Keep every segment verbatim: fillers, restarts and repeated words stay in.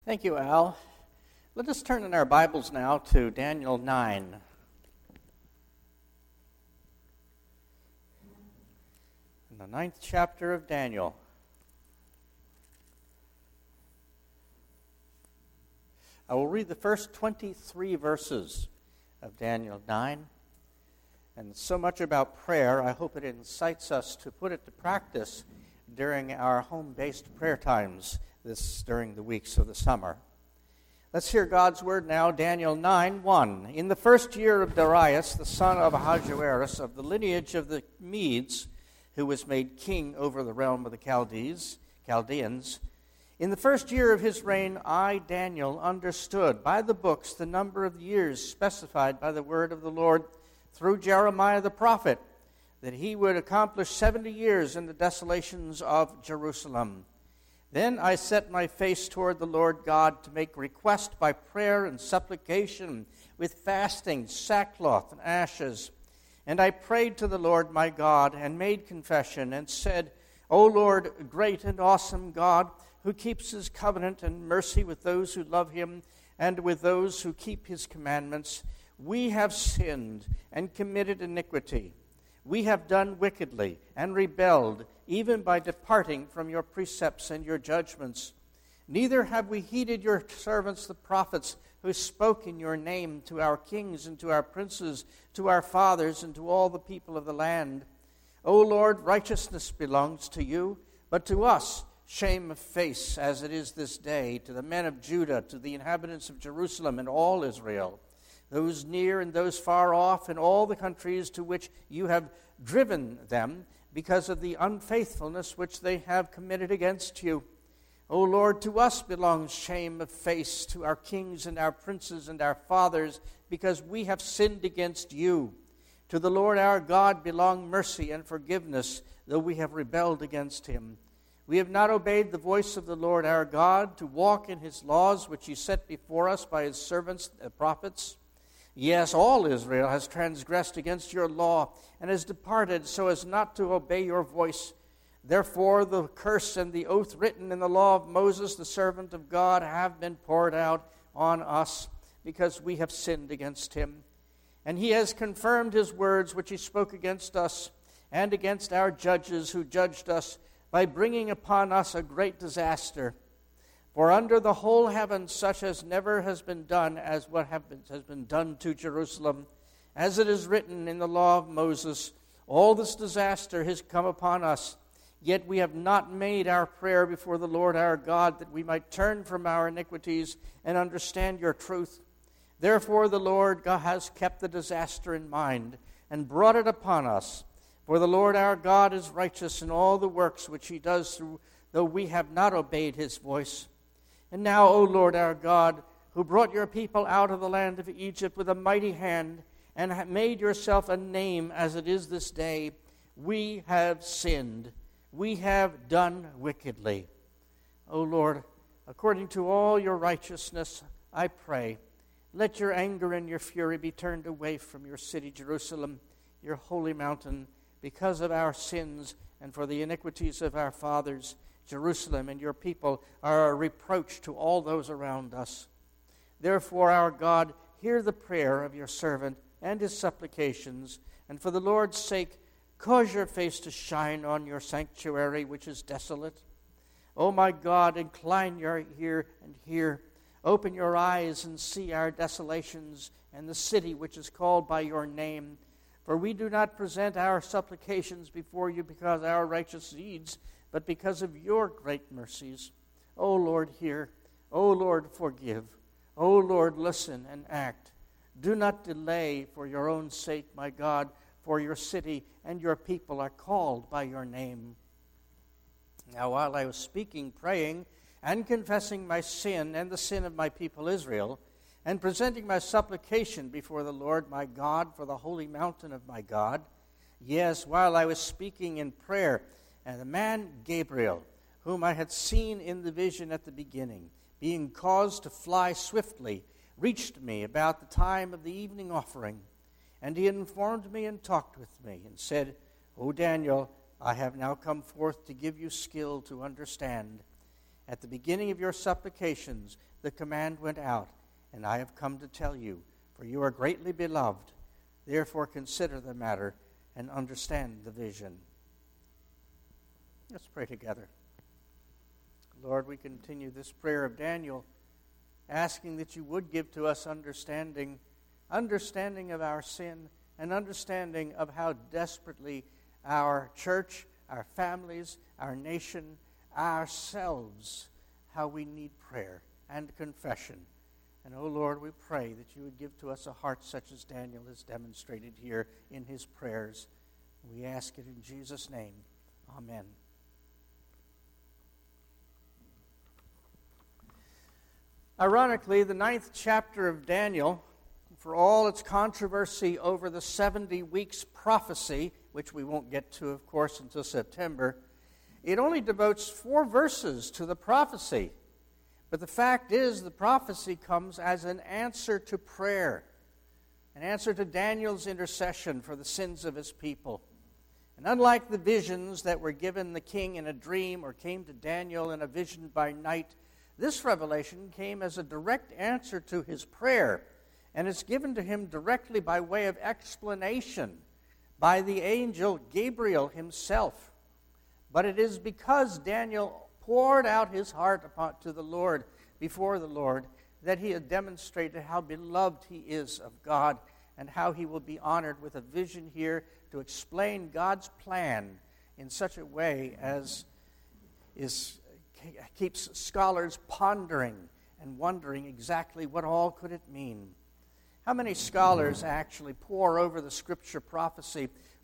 Thank you, Al. Let us turn in our Bibles now to Daniel nine. In the ninth chapter of Daniel. I will read the first twenty-three verses of Daniel nine. And so much about prayer, I hope it incites us to put it to practice during our home-based prayer times this during the weeks of the summer. Let's hear God's word now, Daniel nine one. In the first year of Darius, the son of Ahasuerus, of the lineage of the Medes, who was made king over the realm of the Chaldees, Chaldeans, in the first year of his reign, I, Daniel, understood by the books the number of years specified by the word of the Lord through Jeremiah the prophet, that he would accomplish seventy years in the desolations of Jerusalem. Then I set my face toward the Lord God to make request by prayer and supplication with fasting, sackcloth, and ashes. And I prayed to the Lord my God and made confession and said, O Lord, great and awesome God, who keeps his covenant and mercy with those who love him and with those who keep his commandments, we have sinned and committed iniquity. We have done wickedly and rebelled, even by departing from your precepts and your judgments. Neither have we heeded your servants the prophets, who spoke in your name to our kings and to our princes, to our fathers and to all the people of the land. O Lord, righteousness belongs to you, but to us shame of face, as it is this day, to the men of Judah, to the inhabitants of Jerusalem and all Israel, those near and those far off, and all the countries to which you have driven them, because of the unfaithfulness which they have committed against you. O Lord, to us belongs shame of face, to our kings and our princes and our fathers, because we have sinned against you. To the Lord our God belong mercy and forgiveness, though we have rebelled against him. We have not obeyed the voice of the Lord our God, to walk in his laws which he set before us by his servants, the prophets. Yes, all Israel has transgressed against your law and has departed so as not to obey your voice. Therefore, the curse and the oath written in the law of Moses, the servant of God, have been poured out on us because we have sinned against him. And he has confirmed his words which he spoke against us and against our judges who judged us by bringing upon us a great disaster. For under the whole heaven such as never has been done as what have been, has been done to Jerusalem. As it is written in the law of Moses, all this disaster has come upon us, yet we have not made our prayer before the Lord our God, that we might turn from our iniquities and understand your truth. Therefore the Lord God has kept the disaster in mind and brought it upon us. For the Lord our God is righteous in all the works which he does, through, though we have not obeyed his voice. And now, O Lord our God, who brought your people out of the land of Egypt with a mighty hand, and have made yourself a name as it is this day, we have sinned. We have done wickedly. O Lord, according to all your righteousness, I pray, let your anger and your fury be turned away from your city, Jerusalem, your holy mountain, because of our sins and for the iniquities of our fathers. Jerusalem and your people are a reproach to all those around us. Therefore, our God, hear the prayer of your servant and his supplications, and for the Lord's sake, cause your face to shine on your sanctuary, which is desolate. O my God, incline your ear and hear. Open your eyes and see our desolations and the city which is called by your name. For we do not present our supplications before you because of our righteous deeds, but because of your great mercies. O Lord, hear. O Lord, forgive. O Lord, listen and act. Do not delay for your own sake, my God, for your city and your people are called by your name. Now, while I was speaking, praying, and confessing my sin and the sin of my people Israel, and presenting my supplication before the Lord my God for the holy mountain of my God, yes, while I was speaking in prayer, and the man Gabriel, whom I had seen in the vision at the beginning, being caused to fly swiftly, reached me about the time of the evening offering. And he informed me and talked with me, and said, O Daniel, I have now come forth to give you skill to understand. At the beginning of your supplications, the command went out, and I have come to tell you, for you are greatly beloved. Therefore consider the matter and understand the vision. Let's pray together. Lord, we continue this prayer of Daniel, asking that you would give to us understanding, understanding of our sin, and understanding of how desperately our church, our families, our nation, ourselves, how we need prayer and confession. And, oh Lord, we pray that you would give to us a heart such as Daniel has demonstrated here in his prayers. We ask it in Jesus' name. Amen. Ironically, the ninth chapter of Daniel, for all its controversy over the seventy weeks prophecy, which we won't get to, of course, until September, it only devotes four verses to the prophecy. But the fact is, the prophecy comes as an answer to prayer, an answer to Daniel's intercession for the sins of his people. And unlike the visions that were given the king in a dream or came to Daniel in a vision by night, this revelation came as a direct answer to his prayer, and it's given to him directly by way of explanation by the angel Gabriel himself. But it is because Daniel poured out his heart upon, to the Lord, before the Lord, that he had demonstrated how beloved he is of God and how he will be honored with a vision here to explain God's plan in such a way as is keeps scholars pondering and wondering exactly what all could it mean. How many scholars actually pore over the scripture prophecy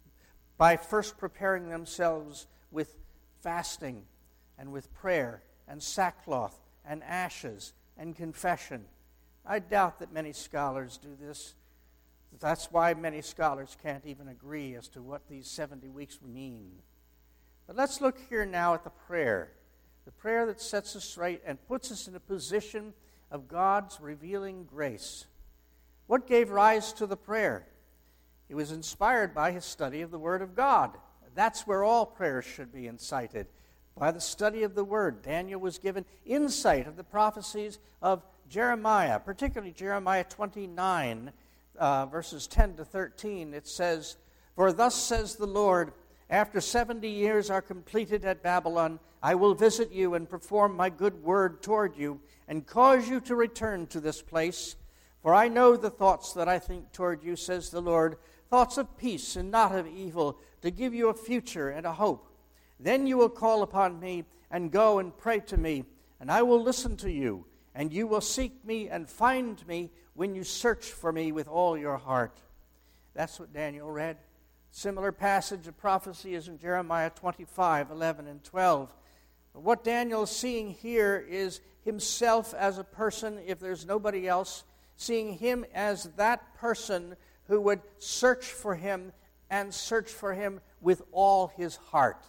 by first preparing themselves with fasting and with prayer and sackcloth and ashes and confession? I doubt that many scholars do this. That's why many scholars can't even agree as to what these seventy weeks mean. But let's look here now at the prayer. The prayer that sets us right and puts us in a position of God's revealing grace. What gave rise to the prayer? It was inspired by his study of the Word of God. That's where all prayers should be incited. By the study of the Word, Daniel was given insight of the prophecies of Jeremiah, particularly Jeremiah twenty-nine, uh, verses ten to thirteen. It says, "For thus says the Lord, after seventy years are completed at Babylon, I will visit you and perform my good word toward you and cause you to return to this place. For I know the thoughts that I think toward you, says the Lord, thoughts of peace and not of evil, to give you a future and a hope. Then you will call upon me and go and pray to me, and I will listen to you, and you will seek me and find me when you search for me with all your heart." That's what Daniel read. Similar passage of prophecy is in Jeremiah twenty-five, eleven, and twelve. But what Daniel is seeing here is himself as a person, if there's nobody else, seeing him as that person who would search for him and search for him with all his heart.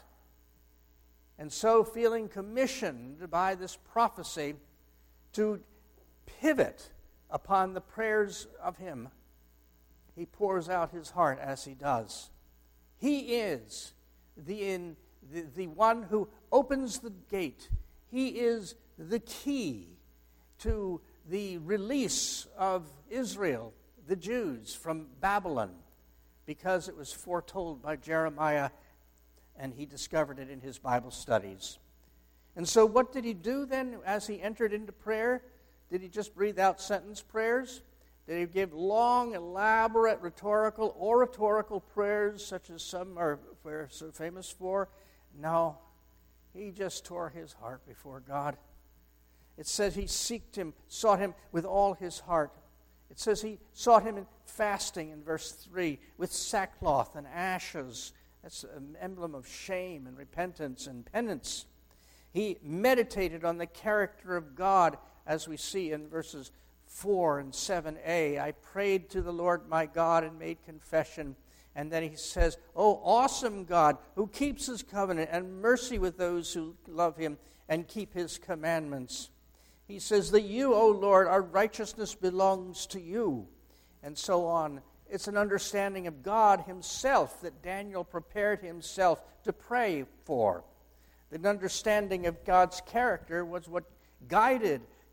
And so feeling commissioned by this prophecy to pivot upon the prayers of him, he pours out his heart as he does. He is the, in, the, the one who opens the gate. He is the key to the release of Israel, the Jews, from Babylon, because it was foretold by Jeremiah, and he discovered it in his Bible studies. And so what did he do then as he entered into prayer? Did he just breathe out sentence prayers? Did he give long, elaborate, rhetorical, oratorical prayers, such as some are so famous for? No. He just tore his heart before God. It says he seeked him, sought him with all his heart. It says he sought him in fasting in verse three, with sackcloth and ashes. That's an emblem of shame and repentance and penance. He meditated on the character of God, as we see in verses four and seven a. I prayed to the Lord my God and made confession. And then he says, "Oh, awesome God, who keeps his covenant and mercy with those who love him and keep his commandments." He says that you, O Lord, our righteousness belongs to you, and so on. It's an understanding of God himself that Daniel prepared himself to pray for. The understanding of God's character was what guided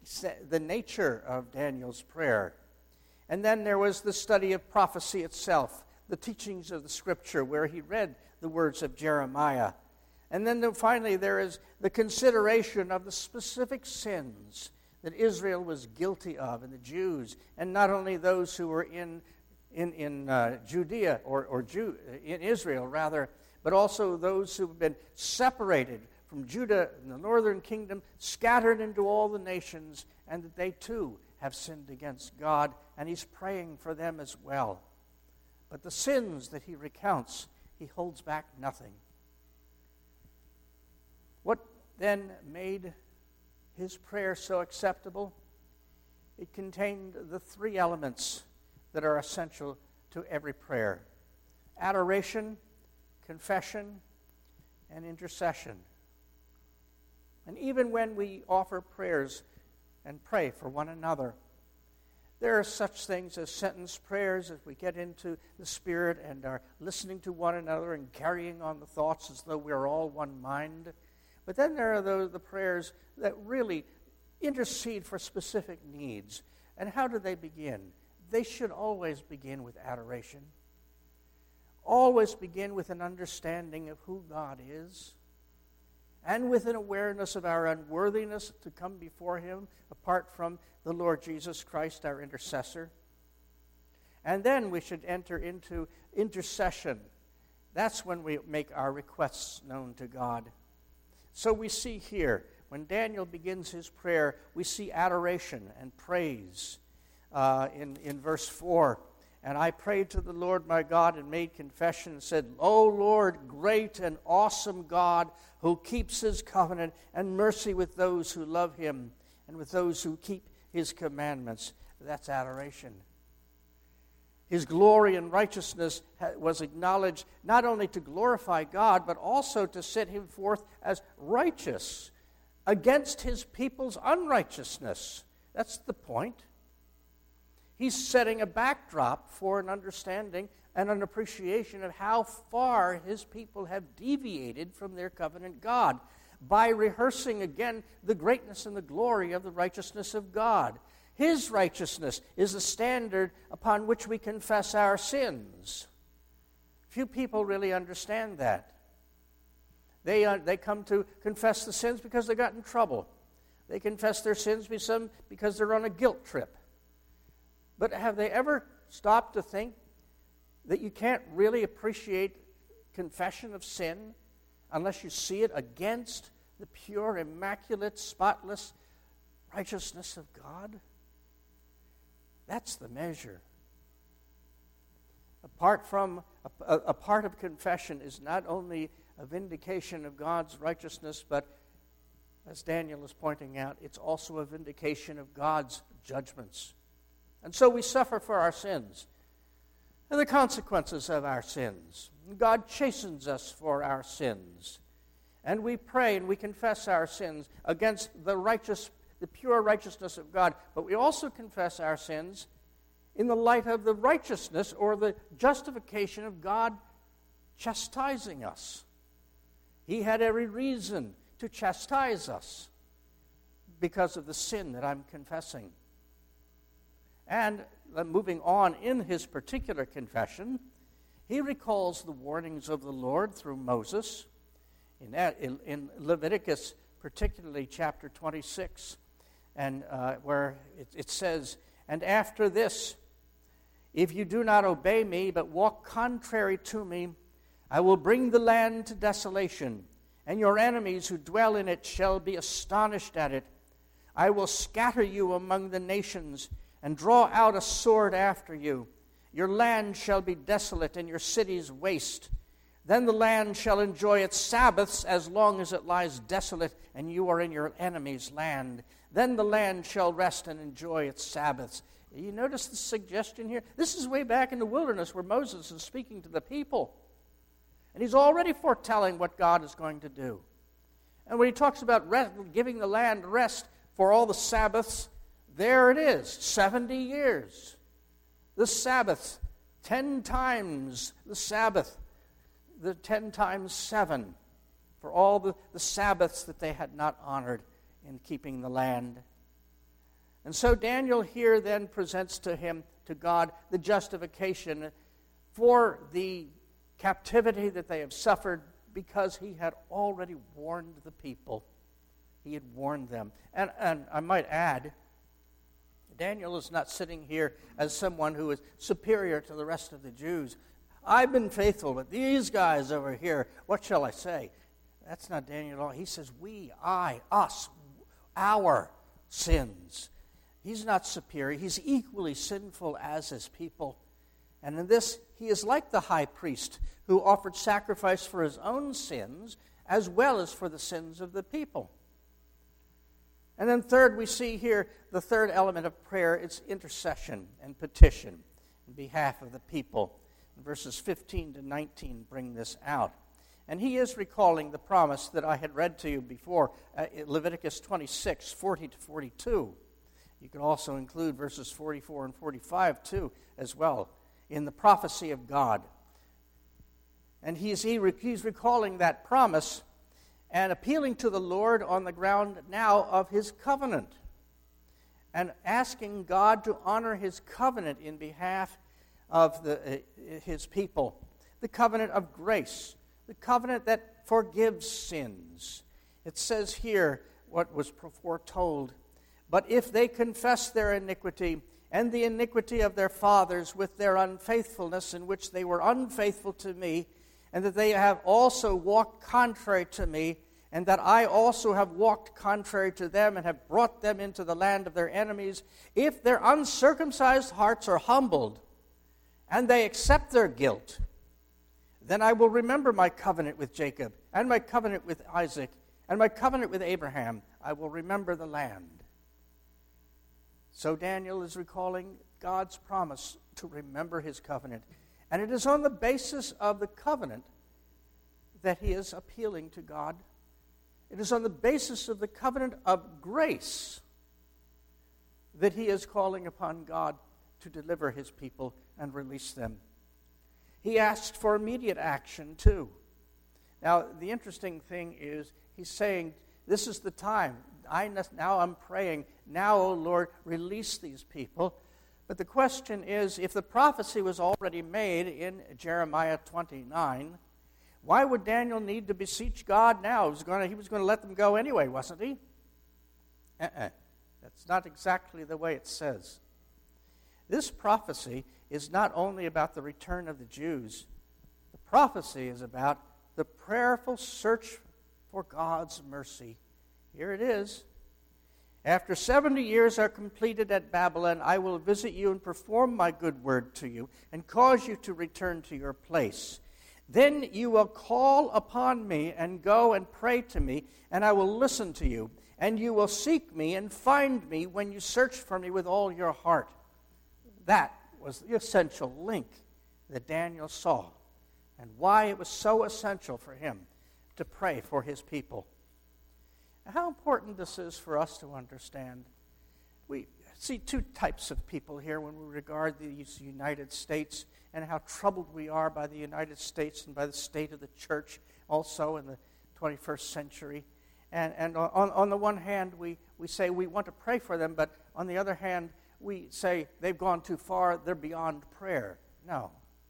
the nature of Daniel's prayer. And then there was the study of prophecy itself, the teachings of the Scripture, where he read the words of Jeremiah. And then finally there is the consideration of the specific sins that Israel was guilty of, and the Jews, and not only those who were in in, in uh, Judea, or, or Jew, in Israel rather, but also those who have been separated from Judah and the northern kingdom, scattered into all the nations, and that they too have sinned against God, and he's praying for them as well. But the sins that he recounts, he holds back nothing. What then made his prayer so acceptable? It contained the three elements that are essential to every prayer: adoration, confession, and intercession. And even when we offer prayers and pray for one another, there are such things as sentence prayers as we get into the Spirit and are listening to one another and carrying on the thoughts as though we're all one mind. But then there are those, the prayers that really intercede for specific needs. And how do they begin? They should always begin with adoration. Always begin with an understanding of who God is, and with an awareness of our unworthiness to come before him apart from the Lord Jesus Christ, our intercessor. And then we should enter into intercession. That's when we make our requests known to God. So we see here, when Daniel begins his prayer, we see adoration and praise. Uh, in, in verse four, and I prayed to the Lord my God and made confession and said, O Lord, great and awesome God, who keeps his covenant and mercy with those who love him and with those who keep his commandments. That's adoration. His glory and righteousness was acknowledged not only to glorify God, but also to set him forth as righteous against his people's unrighteousness. That's the point. He's setting a backdrop for an understanding and an appreciation of how far his people have deviated from their covenant God by rehearsing again the greatness and the glory of the righteousness of God. His righteousness is the standard upon which we confess our sins. Few people really understand that. They, uh, they come to confess the sins because they got in trouble. They confess their sins because they're on a guilt trip. But have they ever stopped to think that you can't really appreciate confession of sin unless you see it against the pure, immaculate, spotless righteousness of God? That's the measure. Apart from a, a, a part of confession is not only a vindication of God's righteousness, but as Daniel is pointing out, it's also a vindication of God's judgments. And so we suffer for our sins and the consequences of our sins. God chastens us for our sins. And we pray and we confess our sins against the righteous, the pure righteousness of God. But we also confess our sins in the light of the righteousness or the justification of God chastising us. He had every reason to chastise us because of the sin that I'm confessing. And moving on in his particular confession, he recalls the warnings of the Lord through Moses. In, that, in, in Leviticus, particularly chapter twenty-six, and uh, where it, it says, and after this, if you do not obey me, but walk contrary to me, I will bring the land to desolation, and your enemies who dwell in it shall be astonished at it. I will scatter you among the nations, and draw out a sword after you. Your land shall be desolate, and your cities waste. Then the land shall enjoy its Sabbaths as long as it lies desolate, and you are in your enemy's land. Then the land shall rest and enjoy its Sabbaths. You notice the suggestion here? This is way back in the wilderness where Moses is speaking to the people. And he's already foretelling what God is going to do. And when he talks about rest, giving the land rest for all the Sabbaths, there it is, seventy years. The Sabbath, ten times the Sabbath, the ten times seven, for all the, the Sabbaths that they had not honored in keeping the land. And so Daniel here then presents to him, to God, the justification for the captivity that they have suffered, because he had already warned the people. He had warned them. And, and I might add, Daniel is not sitting here as someone who is superior to the rest of the Jews. I've been faithful, but these guys over here, what shall I say? That's not Daniel at all. He says, we, I, us, our sins. He's not superior. He's equally sinful as his people. And in this, he is like the high priest who offered sacrifice for his own sins as well as for the sins of the people. And then third, we see here the third element of prayer. It's intercession and petition in behalf of the people. Verses fifteen to nineteen bring this out. And he is recalling the promise that I had read to you before, uh, Leviticus twenty-six, forty to forty-two. You can also include verses forty-four and forty-five too, as well, in the prophecy of God. And he's, he, he's recalling that promise and appealing to the Lord on the ground now of his covenant, and asking God to honor his covenant in behalf of the, uh, his people. The covenant of grace, the covenant that forgives sins. It says here what was foretold. But if they confess their iniquity and the iniquity of their fathers with their unfaithfulness, in which they were unfaithful to me, and that they have also walked contrary to me, and that I also have walked contrary to them and have brought them into the land of their enemies, if their uncircumcised hearts are humbled and they accept their guilt, then I will remember my covenant with Jacob and my covenant with Isaac and my covenant with Abraham. I will remember the land. So Daniel is recalling God's promise to remember his covenant. And it is on the basis of the covenant that he is appealing to God. It is on the basis of the covenant of grace that he is calling upon God to deliver his people and release them. He asked for immediate action too. Now, the interesting thing is he's saying, this is the time. I now I'm praying. Now, O Lord, release these people. But the question is, if the prophecy was already made in Jeremiah twenty-nine, why would Daniel need to beseech God now? He was going to, he was going to let them go anyway, wasn't he? Uh-uh. That's not exactly the way it says. This prophecy is not only about the return of the Jews. The prophecy is about the prayerful search for God's mercy. Here it is. After seventy years are completed at Babylon, I will visit you and perform my good word to you and cause you to return to your place. Then you will call upon me and go and pray to me, and I will listen to you. And you will seek me and find me when you search for me with all your heart. That was the essential link that Daniel saw, and why it was so essential for him to pray for his people. How important this is for us to understand. We see two types of people here when we regard the United States, and how troubled we are by the United States and by the state of the church also in the twenty-first century. And, and on, on the one hand, we, we say we want to pray for them, but on the other hand, we say they've gone too far, they're beyond prayer. No.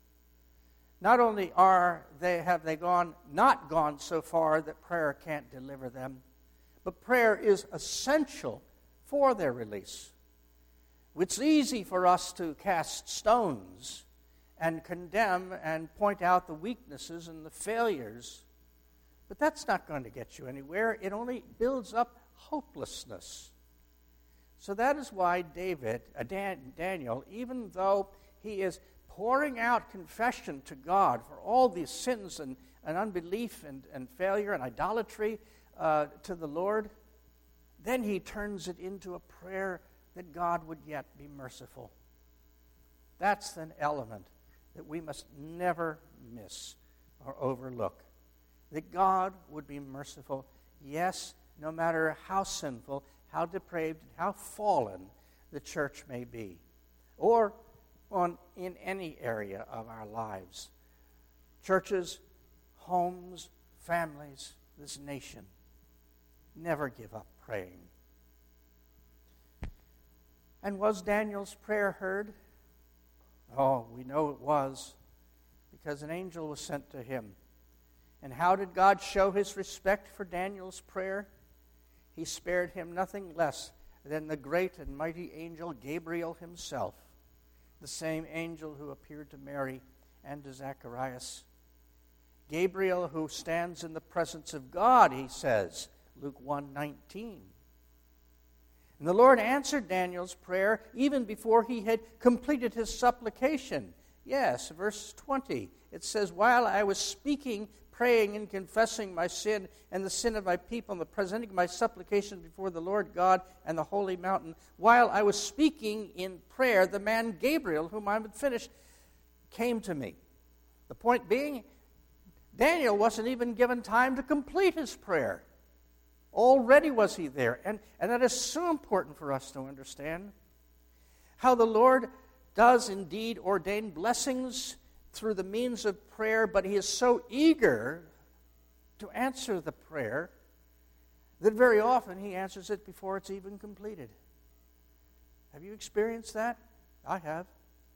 Not only are they have they gone not gone so far that prayer can't deliver them, but prayer is essential for their release. It's easy for us to cast stones and condemn and point out the weaknesses and the failures, but that's not going to get you anywhere. It only builds up hopelessness. So that is why David, uh, Dan, Daniel, even though he is pouring out confession to God for all these sins and, and unbelief and, and failure and idolatry uh, to the Lord, then he turns it into a prayer that God would yet be merciful. That's an element that we must never miss or overlook. That God would be merciful, yes, no matter how sinful, how depraved, and how fallen the church may be, or on in any area of our lives. Churches, homes, families, this nation. Never give up praying. And was Daniel's prayer heard? Oh, we know it was, because an angel was sent to him. And how did God show his respect for Daniel's prayer? He spared him nothing less than the great and mighty angel Gabriel himself, the same angel who appeared to Mary and to Zacharias. Gabriel, who stands in the presence of God, he says, Luke one nineteen. And the Lord answered Daniel's prayer even before he had completed his supplication. Yes, verse twenty, it says, while I was speaking, praying, and confessing my sin and the sin of my people, and presenting my supplication before the Lord God and the holy mountain, while I was speaking in prayer, the man Gabriel, whom I had finished, came to me. The point being, Daniel wasn't even given time to complete his prayer. Already was he there. And, and that is so important for us to understand. How the Lord does indeed ordain blessings through the means of prayer, but he is so eager to answer the prayer that very often he answers it before it's even completed. Have you experienced that? I have.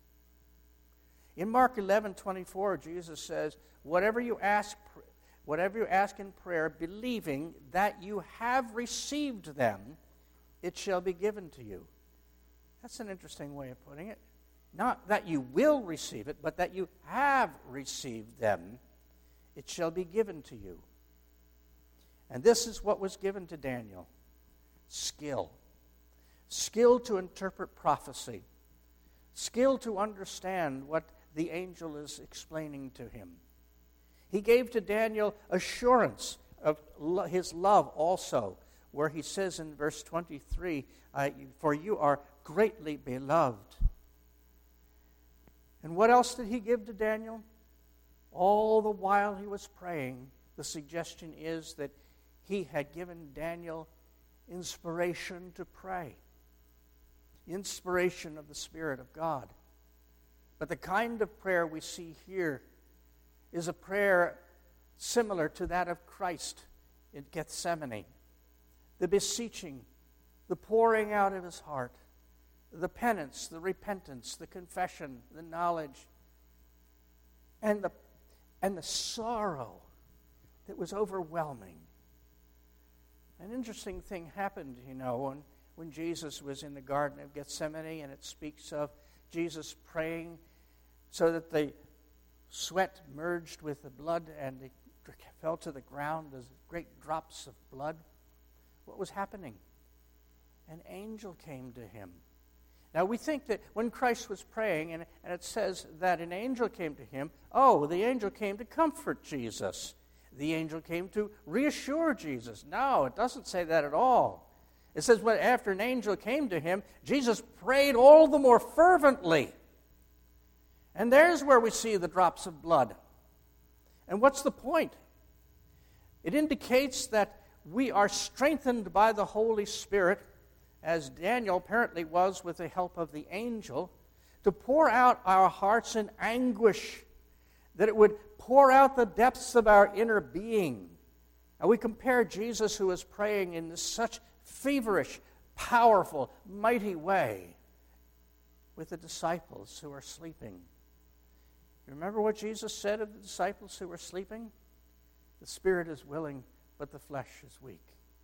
In Mark eleven twenty-four, Jesus says, whatever you ask, whatever you ask in prayer, believing that you have received them, it shall be given to you. That's an interesting way of putting it. Not that you will receive it, but that you have received them, it shall be given to you. And this is what was given to Daniel. Skill. Skill to interpret prophecy. Skill to understand what the angel is explaining to him. He gave to Daniel assurance of lo- his love also, where he says in verse twenty-three, for you are greatly beloved. And what else did he give to Daniel? All the while he was praying, the suggestion is that he had given Daniel inspiration to pray. Inspiration of the Spirit of God. But the kind of prayer we see here is a prayer similar to that of Christ in Gethsemane. The beseeching, the pouring out of his heart, the penance, the repentance, the confession, the knowledge, and the, and the sorrow that was overwhelming. An interesting thing happened, you know, when, when Jesus was in the Garden of Gethsemane, and it speaks of Jesus praying so that the sweat merged with the blood and it fell to the ground as great drops of blood. What was happening? An angel came to him. Now we think that when Christ was praying, and, and it says that an angel came to him, oh, the angel came to comfort Jesus. The angel came to reassure Jesus. No, it doesn't say that at all. It says when after an angel came to him, Jesus prayed all the more fervently. And there's where we see the drops of blood. And what's the point? It indicates that we are strengthened by the Holy Spirit, as Daniel apparently was with the help of the angel, to pour out our hearts in anguish, that it would pour out the depths of our inner being. And we compare Jesus, who is praying in this such feverish, powerful, mighty way, with the disciples who are sleeping. You remember what Jesus said of the disciples who were sleeping? The spirit is willing, but the flesh is weak.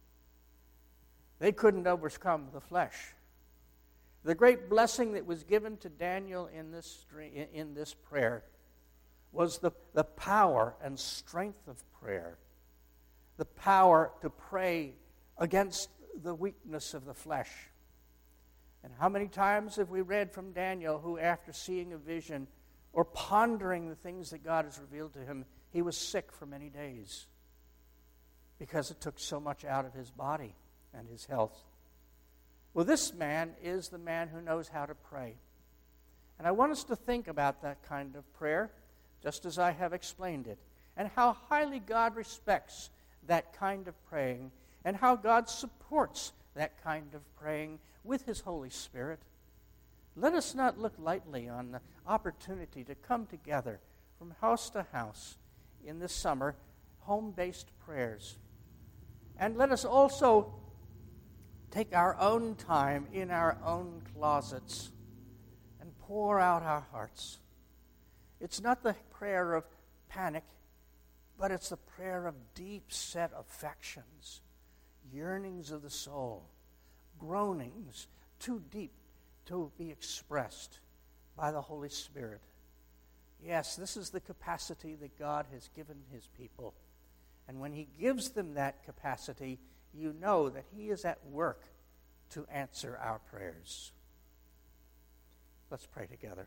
They couldn't overcome the flesh. The great blessing that was given to Daniel in this, in this prayer was the, the power and strength of prayer. The power to pray against the weakness of the flesh. And how many times have we read from Daniel, who after seeing a vision or pondering the things that God has revealed to him, he was sick for many days because it took so much out of his body and his health. Well, this man is the man who knows how to pray. And I want us to think about that kind of prayer, just as I have explained it, and how highly God respects that kind of praying, and how God supports that kind of praying with his Holy Spirit. Let us not look lightly on the opportunity to come together from house to house in this summer, home-based prayers. And let us also take our own time in our own closets and pour out our hearts. It's not the prayer of panic, but it's the prayer of deep-set affections, yearnings of the soul, groanings too deep to be expressed by the Holy Spirit. Yes, this is the capacity that God has given his people. And when he gives them that capacity, you know that he is at work to answer our prayers. Let's pray together.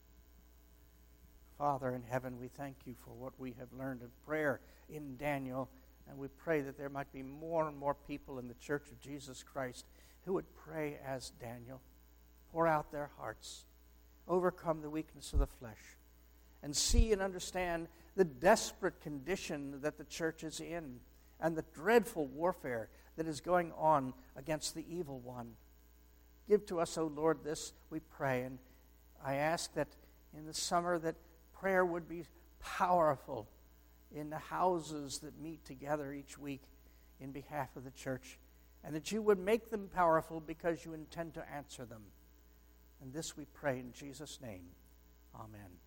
Father in heaven, we thank you for what we have learned of prayer in Daniel, and we pray that there might be more and more people in the Church of Jesus Christ who would pray as Daniel, pour out their hearts, overcome the weakness of the flesh, and see and understand the desperate condition that the church is in and the dreadful warfare that is going on against the evil one. Give to us, O Lord, this, we pray, and I ask that in the summer that prayer would be powerful in the houses that meet together each week in behalf of the church, and that you would make them powerful because you intend to answer them. And this we pray in Jesus' name. Amen.